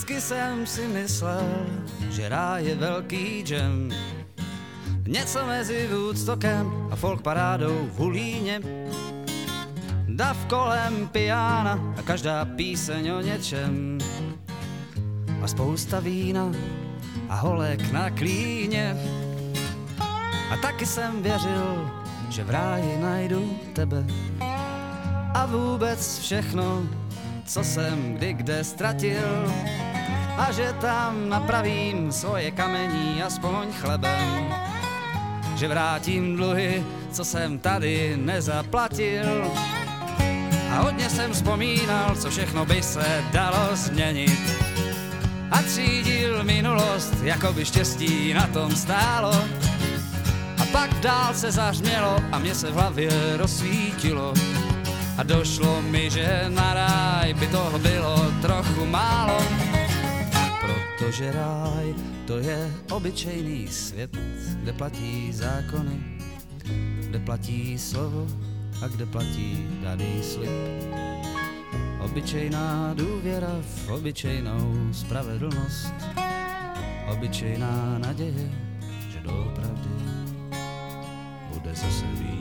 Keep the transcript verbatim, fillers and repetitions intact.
Vždycky jsem si myslel, že ráj je velký džem. Něco mezi Woodstockem a folk parádou v Hulíně. Dav kolem pijána a každá píseň o něčem. A spousta vína a holek na klíně. A taky jsem věřil, že v ráji najdu tebe. A vůbec všechno, co jsem kdy kde ztratil. A že tam napravím svoje kamení aspoň chlebem. Že vrátím dluhy, co jsem tady nezaplatil. A hodně jsem vzpomínal, co všechno by se dalo změnit. A třídil minulost, jako by štěstí na tom stálo. A pak dál se zahřmělo a mě se v hlavě rozsvítilo. A došlo mi, že na ráj by toho bylo trochu málo. Protože ráj to je obyčejný svět, kde platí zákony, kde platí slovo a kde platí daný slib. Obyčejná důvěra v obyčejnou spravedlnost, obyčejná naděje, že doopravdy bude zase víc.